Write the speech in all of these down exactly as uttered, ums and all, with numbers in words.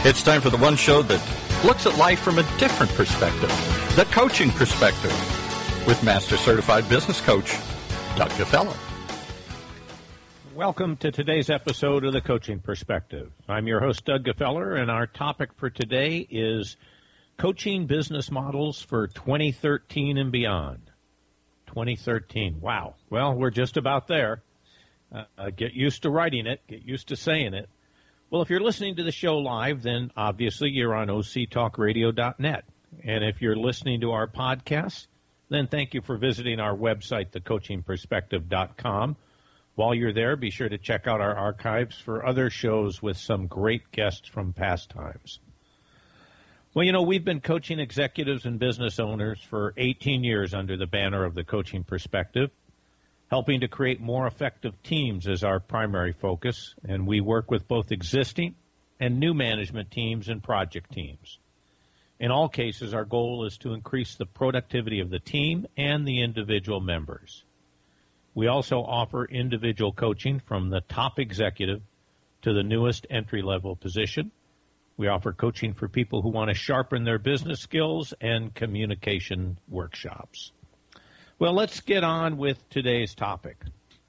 It's time for the one show that looks at life from a different perspective, the coaching perspective, with Master Certified Business Coach, Doug Gefeller. Welcome to today's episode of The Coaching Perspective. I'm your host, Doug Gefeller, and our topic for today is coaching business models for twenty thirteen and beyond. twenty thirteen, wow. Well, we're just about there. Uh, uh, get used to writing it. Get used to saying it. Well, if you're listening to the show live, then obviously you're on O C talk radio dot net. And if you're listening to our podcast, then thank you for visiting our website, the coaching perspective dot com. While you're there, be sure to check out our archives for other shows with some great guests from past times. Well, you know, we've been coaching executives and business owners for eighteen years under the banner of the Coaching Perspective. Helping to create more effective teams is our primary focus, and we work with both existing and new management teams and project teams. In all cases, our goal is to increase the productivity of the team and the individual members. We also offer individual coaching from the top executive to the newest entry-level position. We offer coaching for people who want to sharpen their business skills and communication workshops. Well, let's get on with today's topic.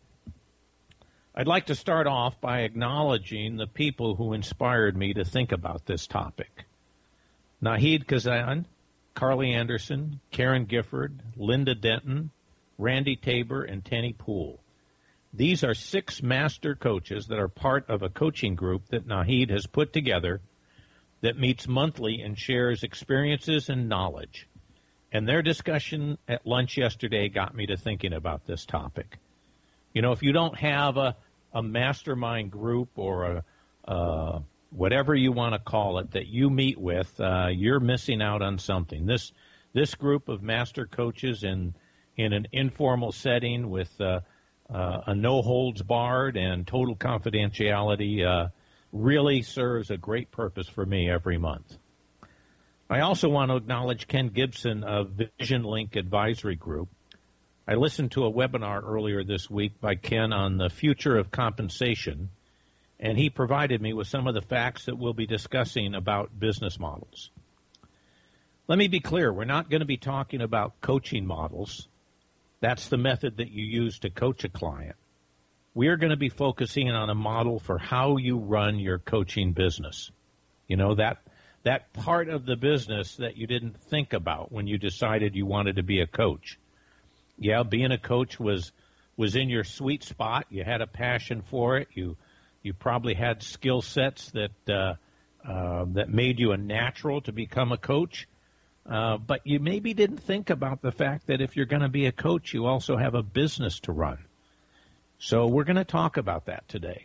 I'd like to start off by acknowledging the people who inspired me to think about this topic. Nahid Kazan, Carly Anderson, Karen Gifford, Linda Denton, Randy Tabor, and Tenny Poole. These are six master coaches that are part of a coaching group that Nahid has put together that meets monthly and shares experiences and knowledge. And their discussion at lunch yesterday got me to thinking about this topic. You know, if you don't have a, a mastermind group or a uh, whatever you want to call it that you meet with, uh, you're missing out on something. This this group of master coaches in in an informal setting with uh, uh, a no-holds-barred and total confidentiality uh, really serves a great purpose for me every month. I also want to acknowledge Ken Gibson of Vision Link Advisory Group. I listened to a webinar earlier this week by Ken on the future of compensation, and he provided me with some of the facts that we'll be discussing about business models. Let me be clear, we're not going to be talking about coaching models. That's the method that you use to coach a client. We are going to be focusing on a model for how you run your coaching business. You know, that that part of the business that you didn't think about when you decided you wanted to be a coach. Yeah, being a coach was was in your sweet spot. You had a passion for it. You you probably had skill sets that uh, uh, that made you a natural to become a coach. Uh, but you maybe didn't think about the fact that if you're going to be a coach, you also have a business to run. So we're going to talk about that today.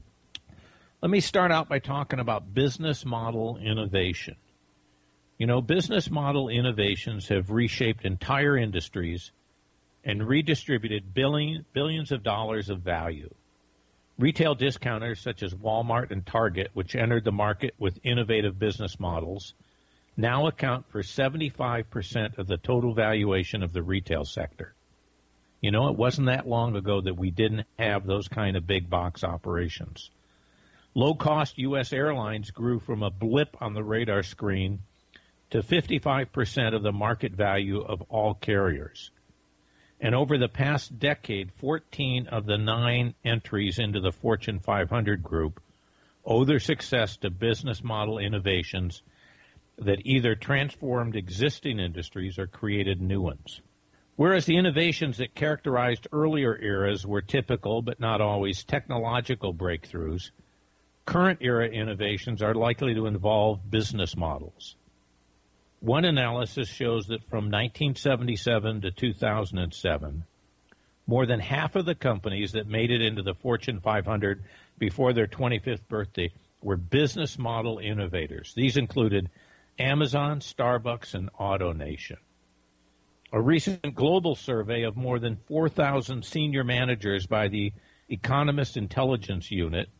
Let me start out by talking about business model innovation. You know, business model innovations have reshaped entire industries and redistributed billion, billions of dollars of value. Retail discounters such as Walmart and Target, which entered the market with innovative business models, now account for seventy-five percent of the total valuation of the retail sector. You know, it wasn't that long ago that we didn't have those kind of big box operations. Low-cost U S airlines grew from a blip on the radar screen to fifty-five percent of the market value of all carriers. And over the past decade, fourteen of the nine entries into the Fortune five hundred group owe their success to business model innovations that either transformed existing industries or created new ones. Whereas the innovations that characterized earlier eras were typical but not always technological breakthroughs, current era innovations are likely to involve business models. One analysis shows that from nineteen seventy-seven to two thousand seven, more than half of the companies that made it into the Fortune five hundred before their twenty-fifth birthday were business model innovators. These included Amazon, Starbucks, and AutoNation. A recent global survey of more than four thousand senior managers by the Economist Intelligence Unit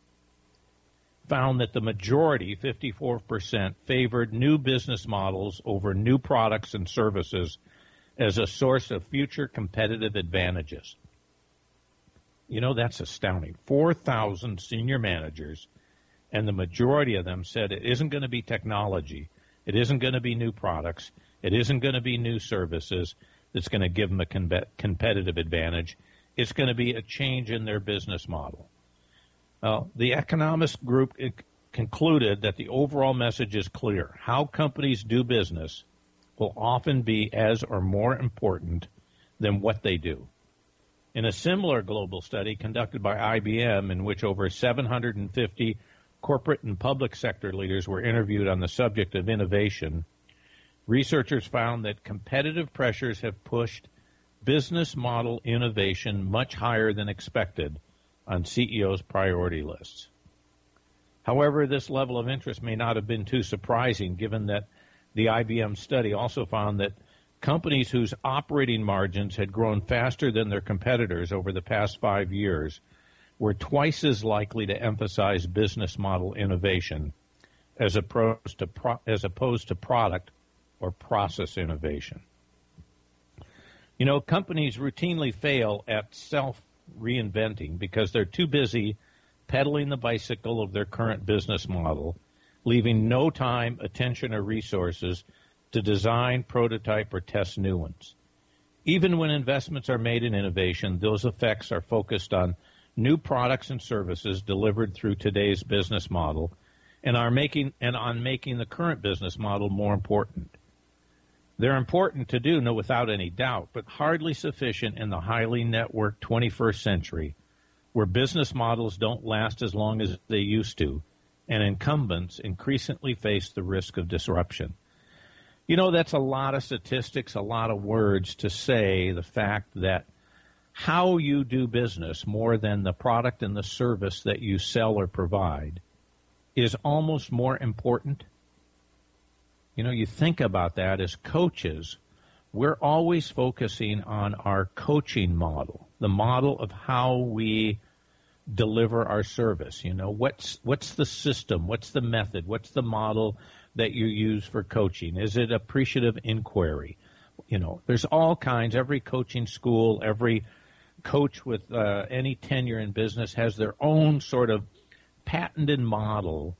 found that the majority, fifty-four percent, favored new business models over new products and services as a source of future competitive advantages. You know, that's astounding. four thousand senior managers And the majority of them said it isn't going to be technology. It isn't going to be new products. It isn't going to be new services that's going to give them a com- competitive advantage. It's going to be a change in their business model. Uh, the economist group concluded that the overall message is clear. How companies do business will often be as or more important than what they do. In a similar global study conducted by I B M, in which over seven hundred fifty corporate and public sector leaders were interviewed on the subject of innovation, researchers found that competitive pressures have pushed business model innovation much higher than expected on C E Os' priority lists. However, this level of interest may not have been too surprising, given that the I B M study also found that companies whose operating margins had grown faster than their competitors over the past five years were twice as likely to emphasize business model innovation as opposed to pro- as opposed to product or process innovation. You know, companies routinely fail at self-reinventing because they're too busy pedaling the bicycle of their current business model, leaving no time, attention, or resources to design, prototype, or test new ones. Even when investments are made in innovation, those effects are focused on new products and services delivered through today's business model and are making and on making the current business model more important. They're important to do, no, without any doubt, but hardly sufficient in the highly networked twenty-first century, where business models don't last as long as they used to, and incumbents increasingly face the risk of disruption. You know, that's a lot of statistics, a lot of words to say the fact that how you do business, more than the product and the service that you sell or provide, is almost more important. You know, you think about that as coaches, we're always focusing on our coaching model, the model of how we deliver our service. You know, what's what's the system? What's the method? What's the model that you use for coaching? Is it appreciative inquiry? You know, there's all kinds. Every coaching school, every coach with uh, any tenure in business has their own sort of patented model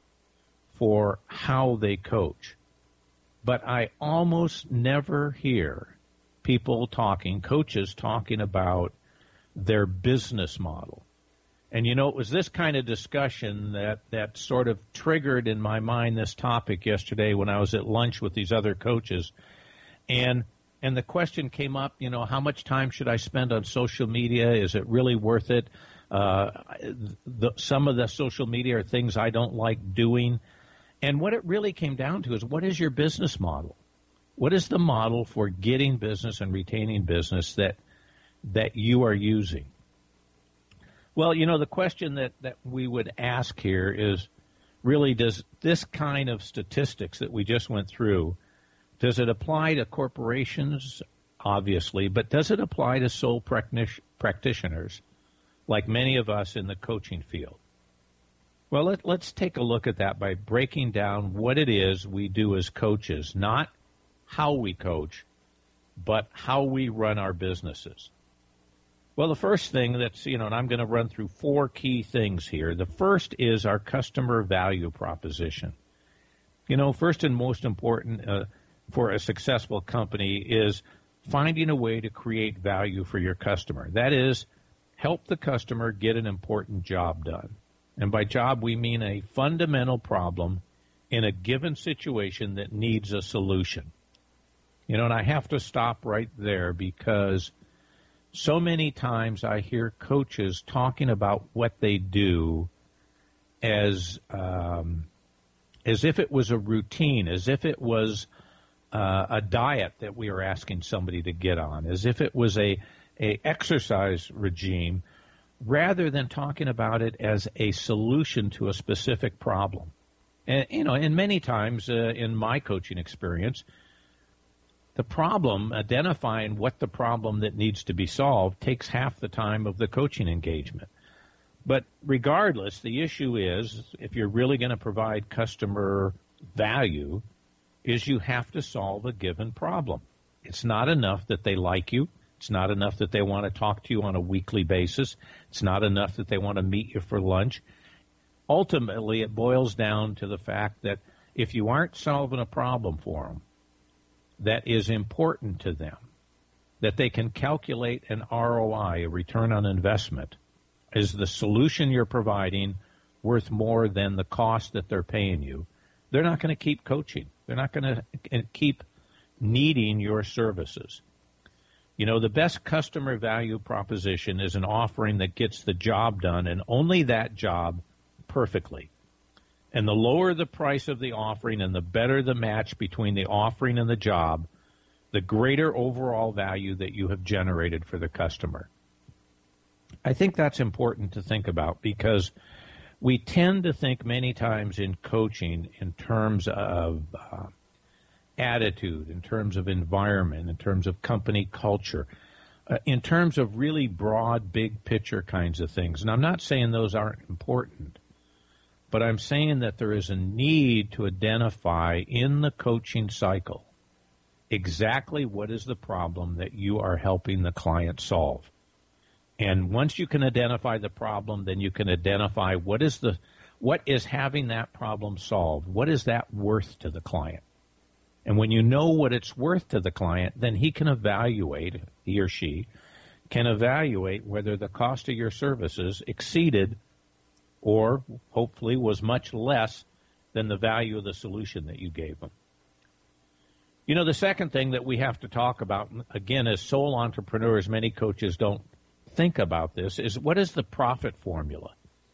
for how they coach. But I almost never hear people talking, coaches talking about their business model. And, you know, it was this kind of discussion that, that sort of triggered in my mind this topic yesterday when I was at lunch with these other coaches. And and the question came up, you know, how much time should I spend on social media? Is it really worth it? Uh, the, some of the social media are things I don't like doing. And what it really came down to is, what is your business model? What is the model for getting business and retaining business that that you are using? Well, you know, the question that, that we would ask here is, really, does this kind of statistics that we just went through, does it apply to corporations? Obviously, but does it apply to sole practitioners like many of us in the coaching field? Well, let, let's take a look at that by breaking down what it is we do as coaches, not how we coach, but how we run our businesses. Well, the first thing that's, you know, and I'm going to run through four key things here. The first is our customer value proposition. You know, first and most important uh, for a successful company is finding a way to create value for your customer. That is, help the customer get an important job done. And by job, we mean a fundamental problem in a given situation that needs a solution. You know, and I have to stop right there because so many times I hear coaches talking about what they do as um, as if it was a routine, as if it was uh, a diet that we are asking somebody to get on, as if it was a, a exercise regime, rather than talking about it as a solution to a specific problem. And, you know, and many times uh, in my coaching experience, the problem, identifying what the problem that needs to be solved, takes half the time of the coaching engagement. But regardless, the issue is, if you're really going to provide customer value, is you have to solve a given problem. It's not enough that they like you. It's not enough that they want to talk to you on a weekly basis. It's not enough that they want to meet you for lunch. ultimately it boils down to the fact that if you aren't solving a problem for them that is important to them, that they can calculate an R O I, a return on investment, is the solution you're providing worth more than the cost that they're paying you, they're not going to keep coaching. They're not going to keep needing your services. You know, the best customer value proposition is an offering that gets the job done, and only that job perfectly. And the lower the price of the offering and the better the match between the offering and the job, the greater overall value that you have generated for the customer. I think that's important to think about because we tend to think many times in coaching in terms of uh, attitude, in terms of environment, in terms of company culture, uh, in terms of really broad, big picture kinds of things. And I'm not saying those aren't important, but I'm saying that there is a need to identify in the coaching cycle exactly what is the problem that you are helping the client solve. And once you can identify the problem, then you can identify what is the what is having that problem solved. What is that worth to the client? And when you know what it's worth to the client, then he can evaluate, he or she can evaluate whether the cost of your services exceeded or hopefully was much less than the value of the solution that you gave them. You know, the second thing that we have to talk about, again, as sole entrepreneurs, many coaches don't think about this, is what is the profit formula?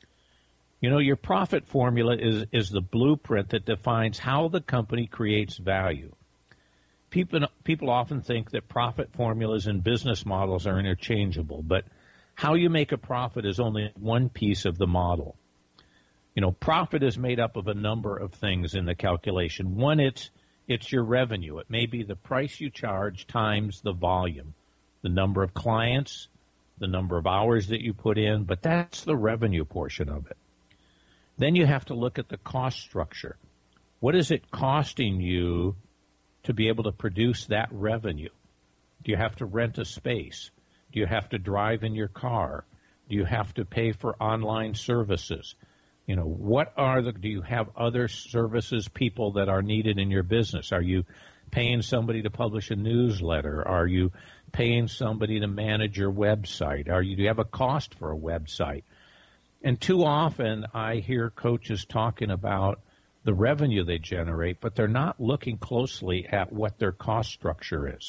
You know, your profit formula is, is the blueprint that defines how the company creates value. People, people often think that profit formulas and business models are interchangeable, but how you make a profit is only one piece of the model. You know, profit is made up of a number of things in the calculation. One, it's it's your revenue. It may be the price you charge times the volume, the number of clients, the number of hours that you put in, but that's the revenue portion of it. Then you have to look at the cost structure. What is it costing you to be able to produce that revenue? Do you have to rent a space? Do you have to drive in your car? Do you have to pay for online services? You know, what are the, do you have other services, people that are needed in your business? Are you paying somebody to publish a newsletter? Are you paying somebody to manage your website? Are you, do you have a cost for a website? And too often I hear coaches talking about the revenue they generate, but they're not looking closely at what their cost structure is.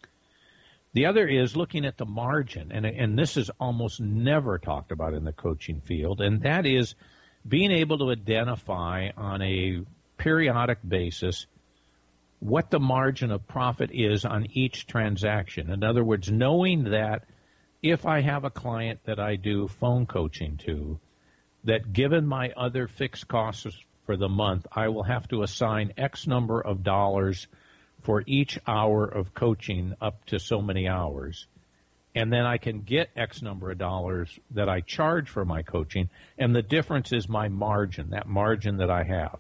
The other is looking at the margin, and, and this is almost never talked about in the coaching field, and that is being able to identify on a periodic basis what the margin of profit is on each transaction. In other words, knowing that if I have a client that I do phone coaching to, that given my other fixed costs for the month, I will have to assign X number of dollars for each hour of coaching up to so many hours. And then I can get X number of dollars that I charge for my coaching, and the difference is my margin, that margin that I have.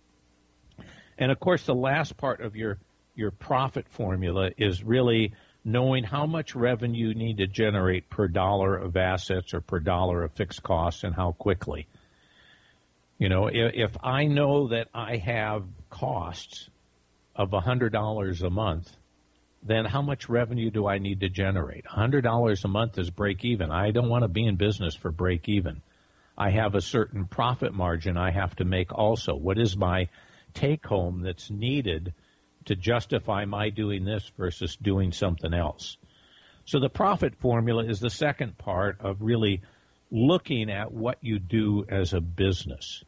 And, of course, the last part of your, your profit formula is really knowing how much revenue you need to generate per dollar of assets or per dollar of fixed costs and how quickly. You know, if, if I know that I have costs of one hundred dollars a month, then how much revenue do I need to generate? one hundred dollars a month is break even. I don't want to be in business for break even. I have a certain profit margin I have to make also. What is my take home that's needed to justify my doing this versus doing something else? So the profit formula is the second part of really looking at what you do as a business.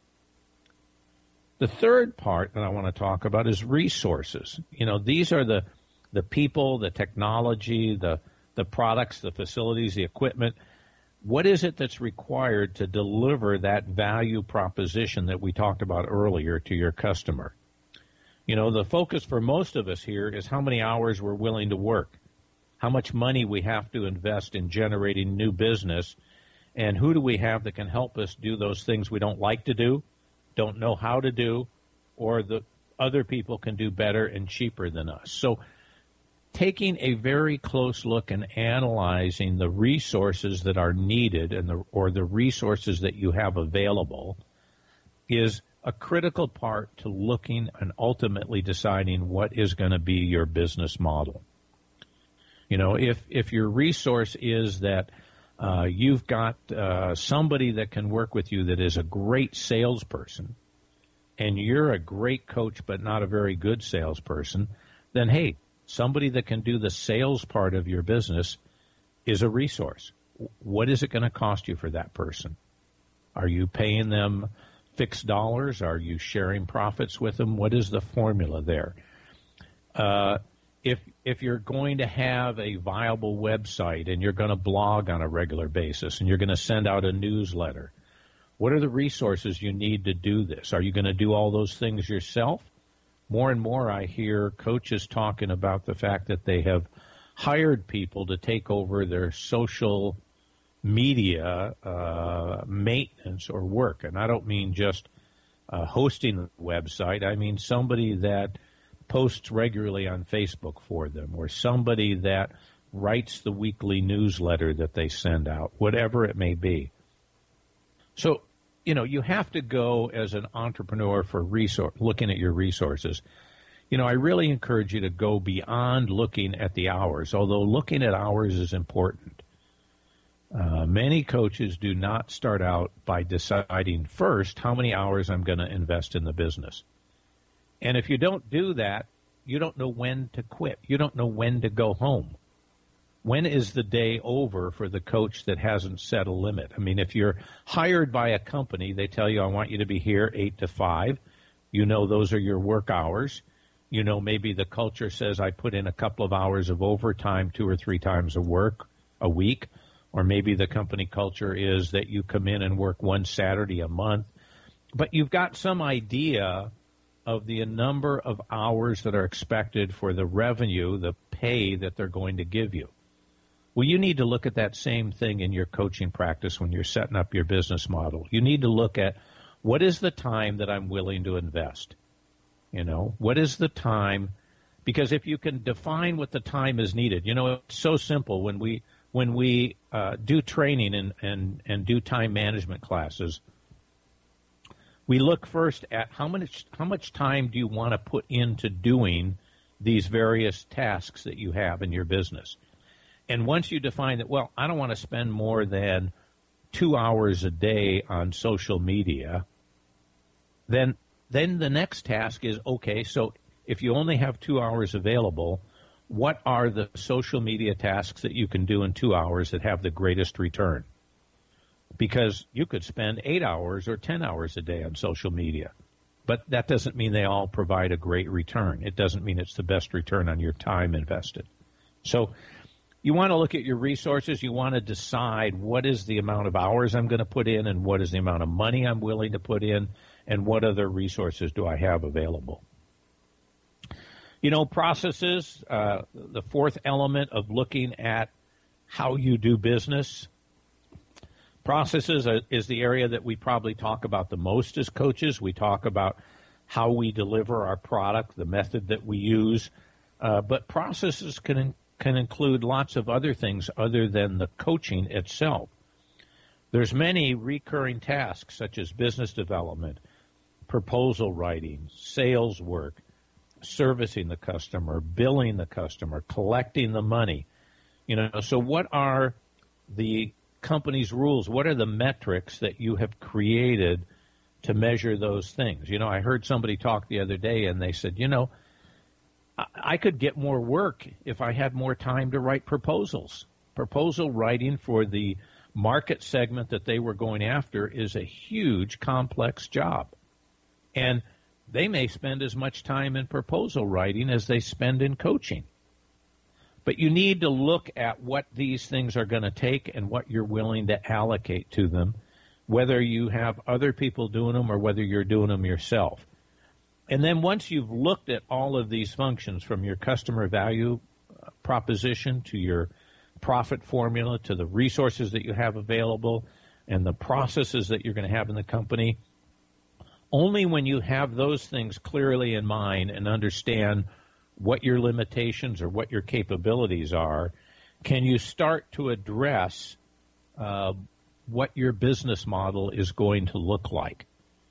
The third part that I want to talk about is resources. You know, these are the the people, the technology, the the products, the facilities, the equipment. What is it that's required to deliver that value proposition that we talked about earlier to your customer? You know, the focus for most of us here is how many hours we're willing to work, how much money we have to invest in generating new business, and who do we have that can help us do those things we don't like to do, don't know how to do, or the other people can do better and cheaper than us. So taking a very close look and analyzing the resources that are needed and the, or the resources that you have available, is a critical part to looking and ultimately deciding what is going to be your business model. You know, if, if your resource is that uh, you've got uh, somebody that can work with you that is a great salesperson, and you're a great coach but not a very good salesperson, then, hey, somebody that can do the sales part of your business is a resource. What is it going to cost you for that person? Are you paying them fixed dollars? Are you sharing profits with them? What is the formula there? Uh, if if you're going to have a viable website and you're going to blog on a regular basis and you're going to send out a newsletter, what are the resources you need to do this? Are you going to do all those things yourself? More and more I hear coaches talking about the fact that they have hired people to take over their social media uh, maintenance or work. And I don't mean just uh, hosting the website. I mean somebody that posts regularly on Facebook for them, or somebody that writes the weekly newsletter that they send out, whatever it may be. So, you know, you have to go as an entrepreneur for resource, looking at your resources. You know, I really encourage you to go beyond looking at the hours, although looking at hours is important. Uh, many coaches do not start out by deciding first how many hours I'm going to invest in the business. And if you don't do that, you don't know when to quit. You don't know when to go home. When is the day over for the coach that hasn't set a limit? I mean, if you're hired by a company, they tell you, I want you to be here eight to five. You know those are your work hours. You know, maybe the culture says I put in a couple of hours of overtime two or three times a work a week. Or maybe the company culture is that you come in and work one Saturday a month. But you've got some idea of the number of hours that are expected for the revenue, the pay that they're going to give you. Well, you need to look at that same thing in your coaching practice when you're setting up your business model. You need to look at what is the time that I'm willing to invest? You know, what is the time? Because if you can define what the time is needed, you know, it's so simple. When we when we uh, do training and, and, and do time management classes, we look first at how much how much time do you want to put into doing these various tasks that you have in your business. And once you define that, well, I don't want to spend more than two hours a day on social media, then then the next task is, okay, so if you only have two hours available, what are the social media tasks that you can do in two hours that have the greatest return? Because you could spend eight hours or ten hours a day on social media, but that doesn't mean they all provide a great return. It doesn't mean it's the best return on your time invested. So you want to look at your resources. You want to decide what is the amount of hours I'm going to put in and what is the amount of money I'm willing to put in and what other resources do I have available. You know, processes, uh, the fourth element of looking at how you do business. Processes is the area that we probably talk about the most as coaches. We talk about how we deliver our product, the method that we use. Uh, but processes can can include lots of other things other than the coaching itself. There's many recurring tasks such as business development, proposal writing, sales work, servicing the customer, billing the customer, collecting the money. You know, so what are the company's rules? What are the metrics that you have created to measure those things? You know, I heard somebody talk the other day and they said, you know, I, I could get more work if I had more time to write proposals. Proposal writing for the market segment that they were going after is a huge, complex job. And they may spend as much time in proposal writing as they spend in coaching. But you need to look at what these things are going to take and what you're willing to allocate to them, whether you have other people doing them or whether you're doing them yourself. And then once you've looked at all of these functions, from your customer value proposition to your profit formula to the resources that you have available and the processes that you're going to have in the company, only when you have those things clearly in mind and understand what your limitations or what your capabilities are, can you start to address uh, what your business model is going to look like.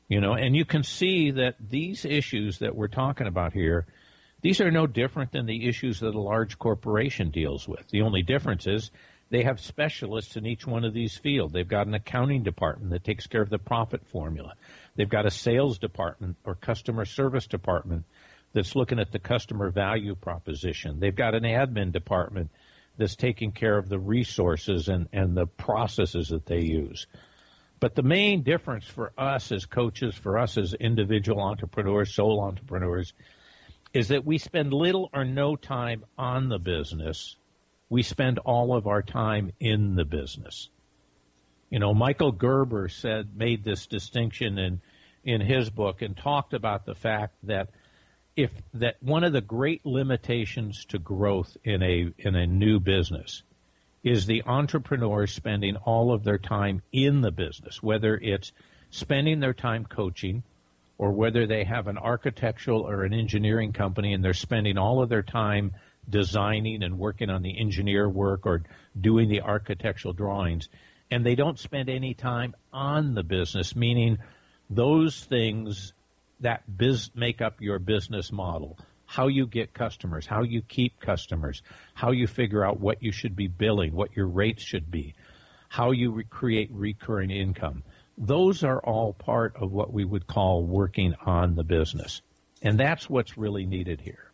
You know, and you can see that these issues that we're talking about here, these are no different than the issues that a large corporation deals with. The only difference is they have specialists in each one of these fields. They've got an accounting department that takes care of the profit formula. They've got a sales department or customer service department that's looking at the customer value proposition. They've got an admin department that's taking care of the resources and, and the processes that they use. But the main difference for us as coaches, for us as individual entrepreneurs, sole entrepreneurs, is that we spend little or no time on the business. We spend all of our time in the business. You know, Michael Gerber said, made this distinction in, in his book and talked about the fact that if that one of the great limitations to growth in a in a new business is the entrepreneur spending all of their time in the business, whether it's spending their time coaching or whether they have an architectural or an engineering company and they're spending all of their time designing and working on the engineer work or doing the architectural drawings, and they don't spend any time on the business, meaning those things that biz make up your business model, how you get customers, how you keep customers, how you figure out what you should be billing, what your rates should be, how you re- create recurring income. Those are all part of what we would call working on the business. And that's what's really needed here.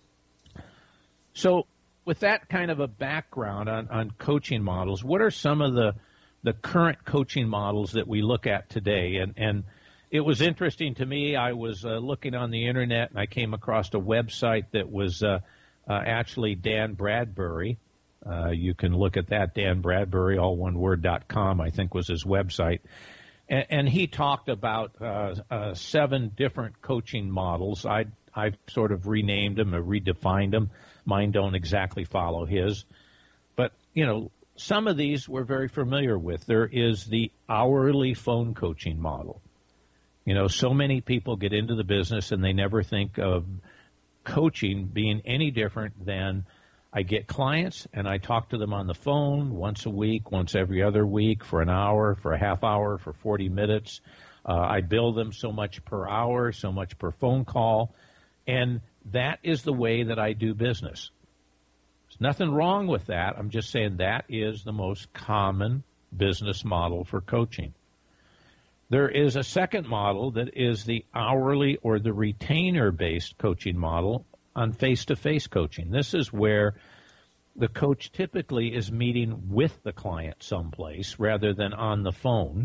So with that kind of a background on, on coaching models, what are some of the, the current coaching models that we look at today? And, and it was interesting to me. I was uh, looking on the Internet, and I came across a website that was uh, uh, actually Dan Bradbury. Uh, you can look at that, Dan Bradbury, all one word, dot com, I think was his website. And, and he talked about uh, uh, seven different coaching models. I, I've sort of renamed them or redefined them. Mine don't exactly follow his. But, you know, some of these we're very familiar with. There is the hourly phone coaching model. You know, so many people get into the business and they never think of coaching being any different than I get clients and I talk to them on the phone once a week, once every other week, for an hour, for a half hour, for forty minutes. Uh, I bill them so much per hour, so much per phone call. And that is the way that I do business. There's nothing wrong with that. I'm just saying that is the most common business model for coaching. There is a second model that is the hourly or the retainer-based coaching model on face-to-face coaching. This is where the coach typically is meeting with the client someplace rather than on the phone.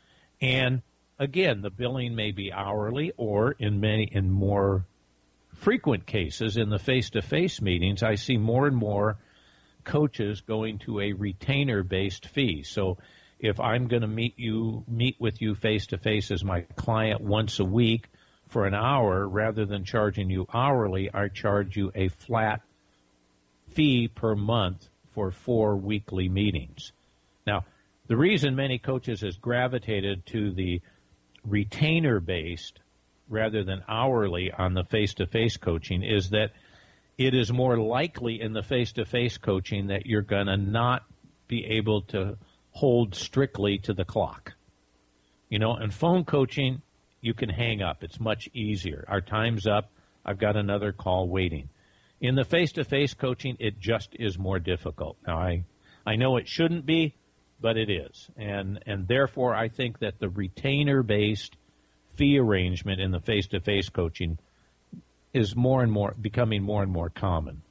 And again, the billing may be hourly, or in many in more frequent cases in the face-to-face meetings, I see more and more coaches going to a retainer-based fee. So if I'm going to meet you, meet with you face-to-face as my client once a week for an hour, rather than charging you hourly, I charge you a flat fee per month for four weekly meetings. Now, the reason many coaches has gravitated to the retainer-based rather than hourly on the face-to-face coaching is that it is more likely in the face-to-face coaching that you're going to not be able to hold strictly to the clock. You know, and phone coaching, you can hang up. It's much easier. Our time's up. I've got another call waiting. In the face-to-face coaching, it just is more difficult. Now, I, I know it shouldn't be, but it is. And, and therefore, I think that the retainer-based fee arrangement in the face-to-face coaching is more and more becoming more and more common.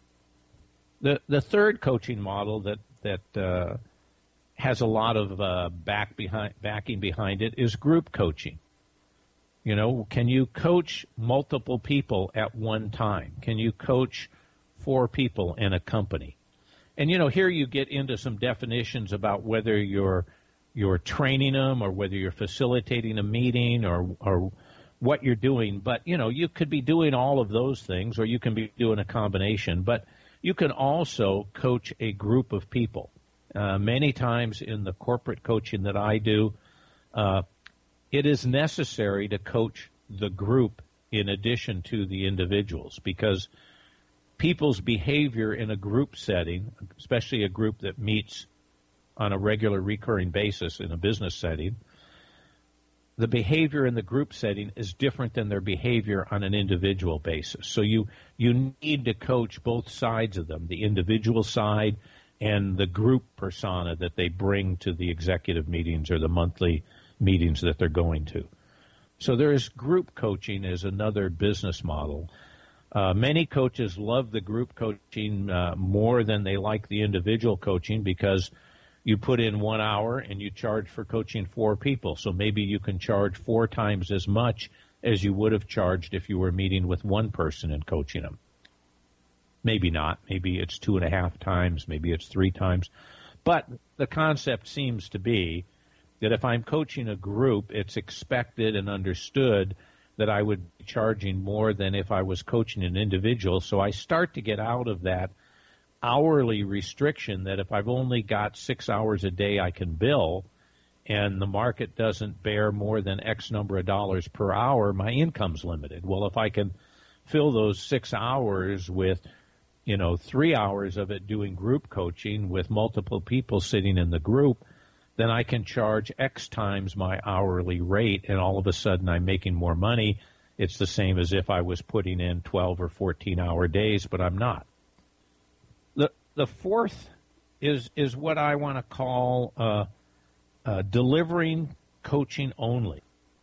The the third coaching model that that uh, has a lot of uh, back behind backing behind it is group coaching. You know, can you coach multiple people at one time? Can you coach four people in a company? And you know, here you get into some definitions about whether you're you're training them or whether you're facilitating a meeting or or what you're doing. But, you know, you could be doing all of those things, or you can be doing a combination. But you can also coach a group of people. Uh, many times in the corporate coaching that I do, uh, it is necessary to coach the group in addition to the individuals, because people's behavior in a group setting, especially a group that meets on a regular recurring basis in a business setting, the behavior in the group setting is different than their behavior on an individual basis. So you you need to coach both sides of them, the individual side and the group persona that they bring to the executive meetings or the monthly meetings that they're going to. So there is group coaching as another business model. Uh, many coaches love the group coaching uh, more than they like the individual coaching because you put in one hour and you charge for coaching four people. So maybe you can charge four times as much as you would have charged if you were meeting with one person and coaching them. Maybe not. Maybe it's two and a half times. Maybe it's three times. But the concept seems to be that if I'm coaching a group, it's expected and understood that I would be charging more than if I was coaching an individual. So I start to get out of that hourly restriction that if I've only got six hours a day I can bill and the market doesn't bear more than X number of dollars per hour, my income's limited. Well, if I can fill those six hours with, you know, three hours of it doing group coaching with multiple people sitting in the group, then I can charge X times my hourly rate, and all of a sudden I'm making more money. It's the same as if I was putting in twelve or fourteen hour days, but I'm not. The the fourth is is what I want to call uh, uh, delivering coaching only.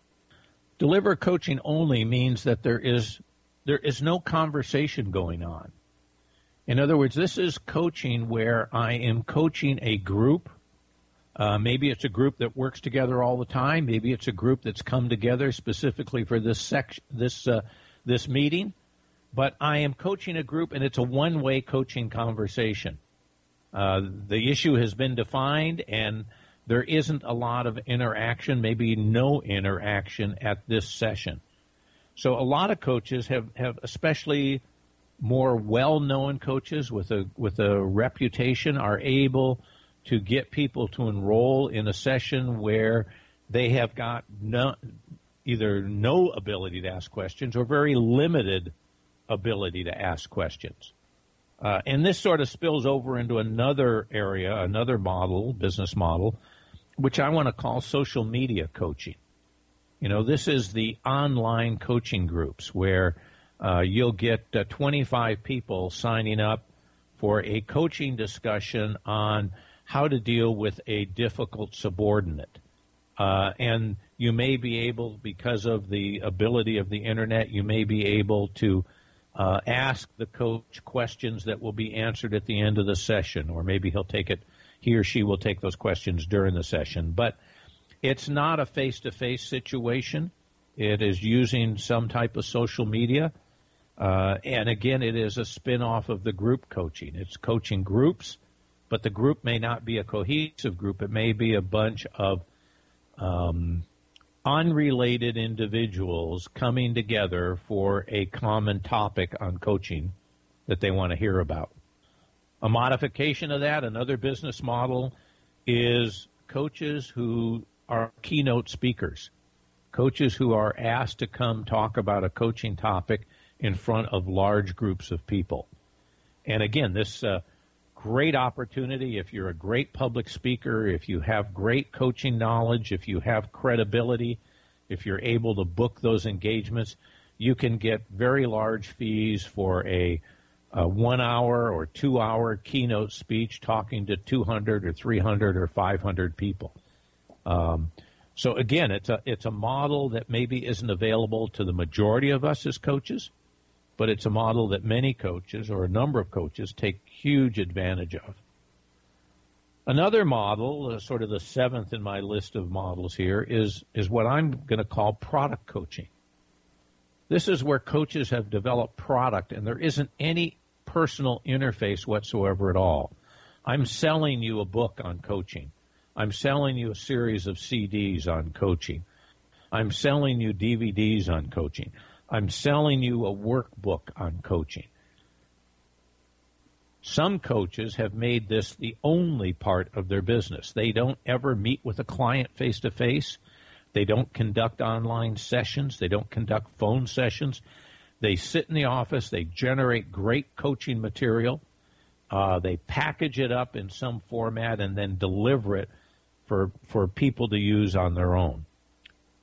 Deliver coaching only means that there is there is no conversation going on. In other words, this is coaching where I am coaching a group. Uh, maybe it's a group that works together all the time. Maybe it's a group that's come together specifically for this section, this uh, this meeting. But I am coaching a group, and it's a one-way coaching conversation. Uh, the issue has been defined, and there isn't a lot of interaction, maybe no interaction at this session. So a lot of coaches have, have especially more well-known coaches with a with a reputation, are able to get people to enroll in a session where they have got no, either no ability to ask questions or very limited ability to ask questions. Uh, and this sort of spills over into another area, another model, business model, which I want to call social media coaching. You know, this is the online coaching groups where uh, you'll get uh, twenty-five people signing up for a coaching discussion on how to deal with a difficult subordinate. Uh, and you may be able, because of the ability of the internet, you may be able to uh, ask the coach questions that will be answered at the end of the session, or maybe he'll take it, he or she will take those questions during the session. But it's not a face-to-face situation. It is using some type of social media. Uh, and again, it is a spin-off of the group coaching. It's coaching groups, but the group may not be a cohesive group. It may be a bunch of um, unrelated individuals coming together for a common topic on coaching that they want to hear about. A modification of that, another business model, is coaches who are keynote speakers, coaches who are asked to come talk about a coaching topic in front of large groups of people. And again, this uh, great opportunity, if you're a great public speaker, if you have great coaching knowledge, if you have credibility, if you're able to book those engagements, you can get very large fees for a, a one-hour or two-hour keynote speech talking to two hundred or three hundred or five hundred people. Um, so again, it's a it's a model that maybe isn't available to the majority of us as coaches, but it's a model that many coaches, or a number of coaches, take huge advantage of. Another model, uh, sort of the seventh in my list of models here, is, is what I'm going to call product coaching. This is where coaches have developed product, and there isn't any personal interface whatsoever at all. I'm selling you a book on coaching. I'm selling you a series of C Ds on coaching. I'm selling you D V Ds on coaching. I'm selling you a workbook on coaching. Some coaches have made this the only part of their business. They don't ever meet with a client face-to-face. They don't conduct online sessions. They don't conduct phone sessions. They sit in the office. They generate great coaching material. Uh, they package it up in some format and then deliver it for, for people to use on their own.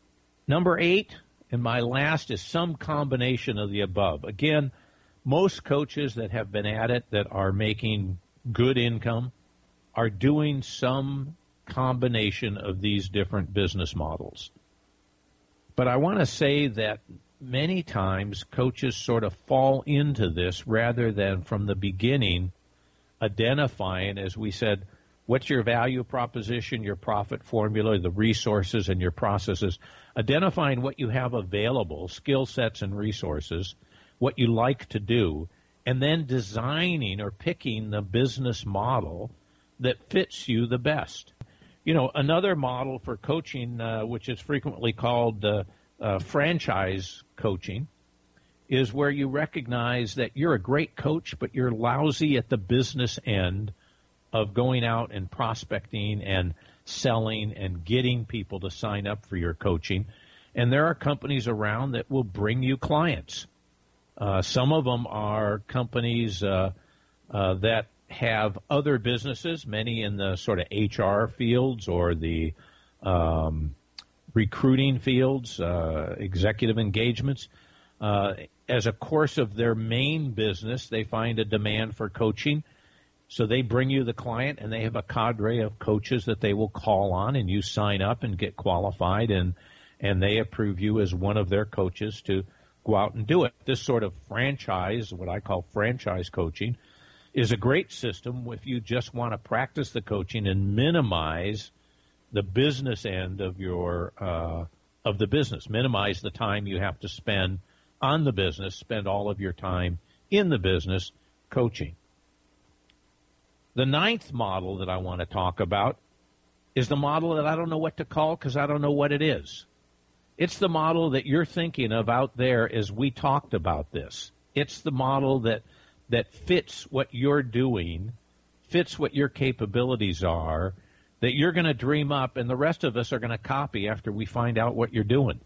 Number eight, and my last, is some combination of the above. Again, most coaches that have been at it that are making good income are doing some combination of these different business models. But I want to say that many times coaches sort of fall into this rather than from the beginning identifying, as we said, what's your value proposition, your profit formula, the resources and your processes, identifying what you have available, skill sets and resources, what you like to do, and then designing or picking the business model that fits you the best. You know, another model for coaching, uh, which is frequently called uh, uh, franchise coaching, is where you recognize that you're a great coach, but you're lousy at the business end of going out and prospecting and selling and getting people to sign up for your coaching. And there are companies around that will bring you clients. Uh, some of them are companies uh, uh, that have other businesses, many in the sort of H R fields or the um, recruiting fields, uh, executive engagements. Uh, as a course of their main business, they find a demand for coaching. So they bring you the client, and they have a cadre of coaches that they will call on, and you sign up and get qualified, and and they approve you as one of their coaches to go out and do it. This sort of franchise, what I call franchise coaching, is a great system if you just want to practice the coaching and minimize the business end of your uh, of the business, minimize the time you have to spend on the business, spend all of your time in the business coaching. The ninth model that I want to talk about is the model that I don't know what to call because I don't know what it is. It's the model that you're thinking of out there as we talked about this. It's the model that that fits what you're doing, fits what your capabilities are, that you're going to dream up, and the rest of us are going to copy after we find out what you're doing.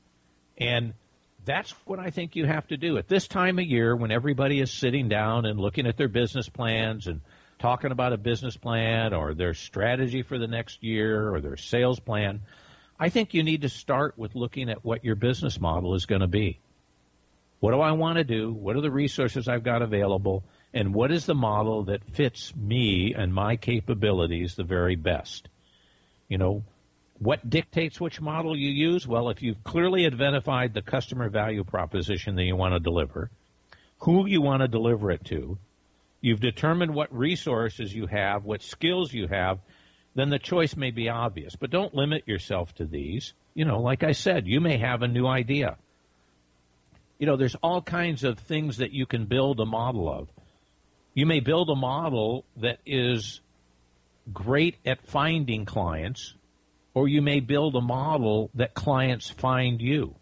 And that's what I think you have to do. At this time of year, when everybody is sitting down and looking at their business plans and talking about a business plan or their strategy for the next year or their sales plan, I think you need to start with looking at what your business model is going to be. What do I want to do? What are the resources I've got available? And what is the model that fits me and my capabilities the very best? You know, what dictates which model you use? Well, if you've clearly identified the customer value proposition that you want to deliver, who you want to deliver it to, you've determined what resources you have, what skills you have, then the choice may be obvious. But don't limit yourself to these. You know, like I said, you may have a new idea. You know, there's all kinds of things that you can build a model of. You may build a model that is great at finding clients, or you may build a model that clients find you.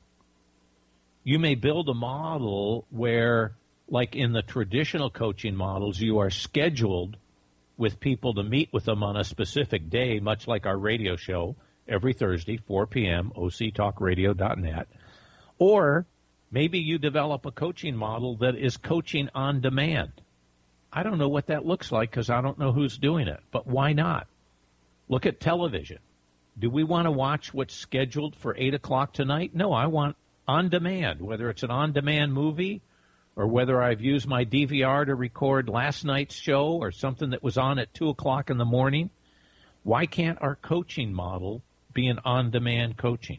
You may build a model where, like in the traditional coaching models, you are scheduled with people to meet with them on a specific day, much like our radio show every Thursday, four p.m., O C talk radio dot net. Or maybe you develop a coaching model that is coaching on demand. I don't know what that looks like because I don't know who's doing it, but why not? Look at television. Do we want to watch what's scheduled for eight o'clock tonight? No, I want on demand, whether it's an on-demand movie or whether I've used my D V R to record last night's show or something that was on at two o'clock in the morning. Why can't our coaching model be an on-demand coaching?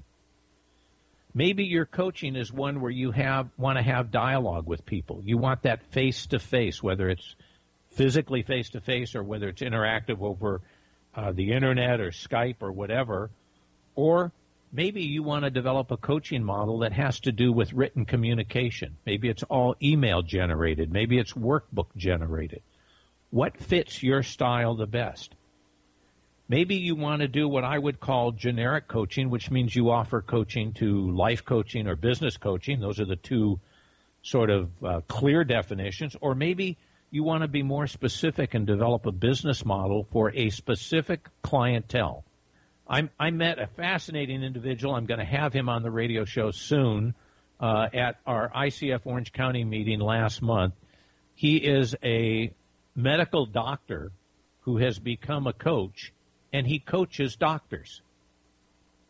Maybe your coaching is one where you have want to have dialogue with people. You want that face-to-face, whether it's physically face-to-face or whether it's interactive over uh, the Internet or Skype or whatever. Or maybe you want to develop a coaching model that has to do with written communication. Maybe it's all email-generated. Maybe it's workbook-generated. What fits your style the best? Maybe you want to do what I would call generic coaching, which means you offer coaching to life coaching or business coaching. Those are the two sort of uh, clear definitions. Or maybe you want to be more specific and develop a business model for a specific clientele. I'm, I met a fascinating individual. I'm going to have him on the radio show soon uh, at our I C F Orange County meeting last month. He is a medical doctor who has become a coach, and he coaches doctors.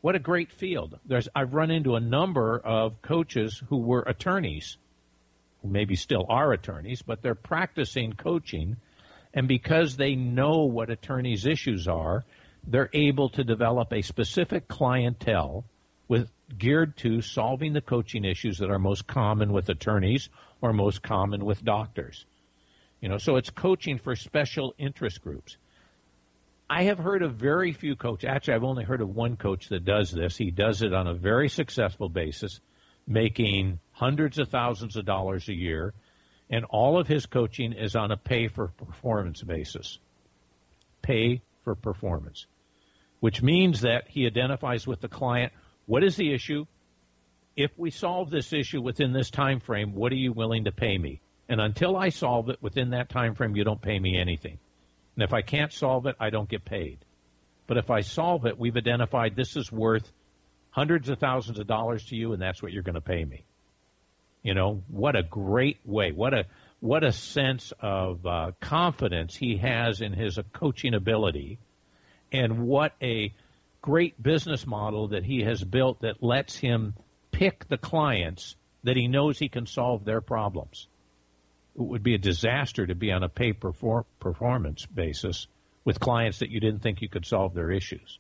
What a great field. There's, I've run into a number of coaches who were attorneys, who maybe still are attorneys, but they're practicing coaching. And because they know what attorneys' issues are, they're able to develop a specific clientele with geared to solving the coaching issues that are most common with attorneys or most common with doctors. You know, so it's coaching for special interest groups. I have heard of very few coaches. Actually, I've only heard of one coach that does this. He does it on a very successful basis, making hundreds of thousands of dollars a year, and all of his coaching is on a pay-for-performance basis. Pay for performance, which means that he identifies with the client, what is the issue? If we solve this issue within this time frame, what are you willing to pay me? And until I solve it within that time frame, you don't pay me anything. And if I can't solve it, I don't get paid. But if I solve it, we've identified this is worth hundreds of thousands of dollars to you, and that's what you're going to pay me. You know, what a great way. What a what a sense of uh, confidence he has in his uh, coaching ability, and what a great business model that he has built that lets him pick the clients that he knows he can solve their problems. It would be a disaster to be on a pay-performance basis with clients that you didn't think you could solve their issues.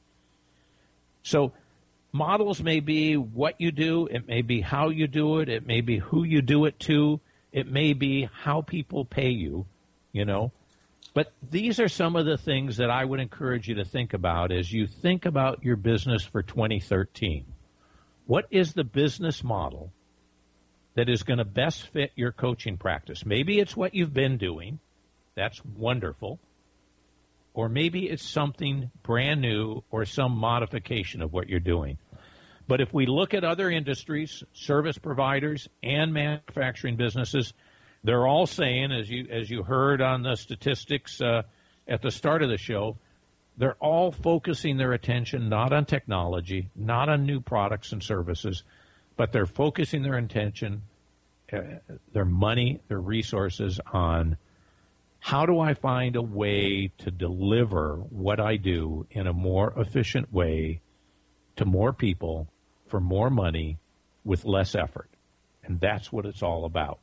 So models may be what you do. It may be how you do it. It may be who you do it to. It may be how people pay you, you know. But these are some of the things that I would encourage you to think about as you think about your business for twenty thirteen. What is the business model that is going to best fit your coaching practice? Maybe it's what you've been doing. That's wonderful. Or maybe it's something brand new or some modification of what you're doing. But if we look at other industries, service providers and manufacturing businesses, they're all saying, as you as you heard on the statistics uh, at the start of the show, they're all focusing their attention not on technology, not on new products and services, but they're focusing their attention, uh, their money, their resources on how do I find a way to deliver what I do in a more efficient way to more people for more money with less effort. And that's what it's all about.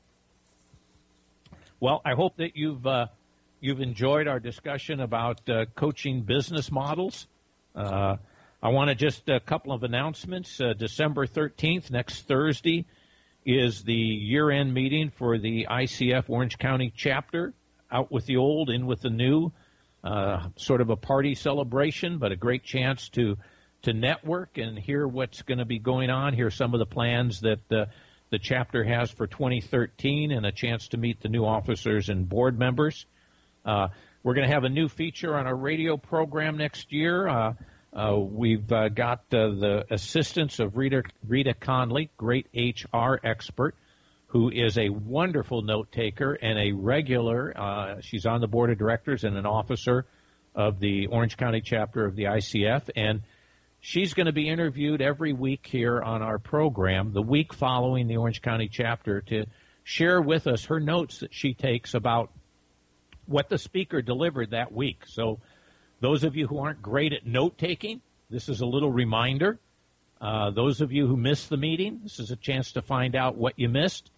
Well, I hope that you've uh, you've enjoyed our discussion about uh, coaching business models. Uh, I want to just a couple of announcements. Uh, December thirteenth, next Thursday, is the year-end meeting for the I C F Orange County chapter. Out with the old, in with the new. Uh, sort of a party celebration, but a great chance to to network and hear what's going to be going on. Hear some of the plans that uh, the chapter has for twenty thirteen, and a chance to meet the new officers and board members. Uh, we're going to have a new feature on our radio program next year. Uh, uh, we've uh, got uh, the assistance of Rita, Rita Conley, great H R expert, who is a wonderful note taker and a regular. Uh, she's on the board of directors and an officer of the Orange County chapter of the I C F, and she's going to be interviewed every week here on our program, the week following the Orange County chapter, to share with us her notes that she takes about what the speaker delivered that week. So those of you who aren't great at note-taking, this is a little reminder. Uh, those of you who missed the meeting, this is a chance to find out what you missed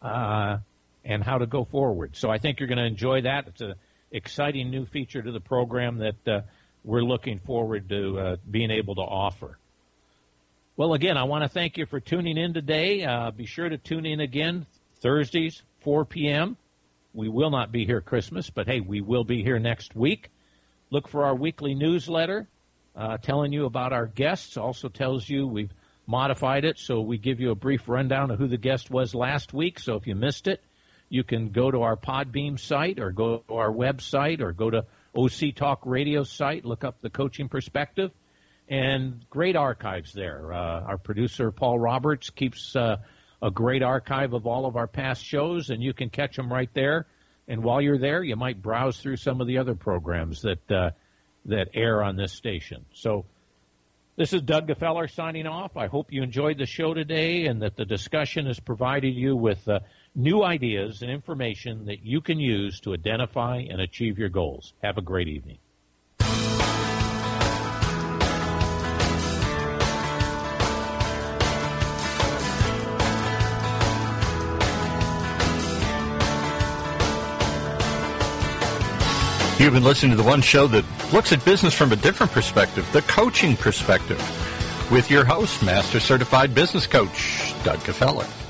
uh, and how to go forward. So I think you're going to enjoy that. It's an exciting new feature to the program that uh, we're looking forward to uh, being able to offer. Well, again, I want to thank you for tuning in today. Uh, be sure to tune in again Thursdays, four p.m. We will not be here Christmas, but, hey, we will be here next week. Look for our weekly newsletter uh, telling you about our guests. Also tells you we've modified it, so we give you a brief rundown of who the guest was last week. So if you missed it, you can go to our Podbeam site or go to our website or go to O C Talk Radio site, look up the Coaching Perspective, and great archives there. Uh, our producer, Paul Roberts, keeps uh, a great archive of all of our past shows, and you can catch them right there. And while you're there, you might browse through some of the other programs that uh, that air on this station. So this is Doug Gefeller signing off. I hope you enjoyed the show today and that the discussion has provided you with uh, new ideas and information that you can use to identify and achieve your goals. Have a great evening. You've been listening to the one show that looks at business from a different perspective, the coaching perspective, with your host, Master Certified Business Coach, Doug Gefeller.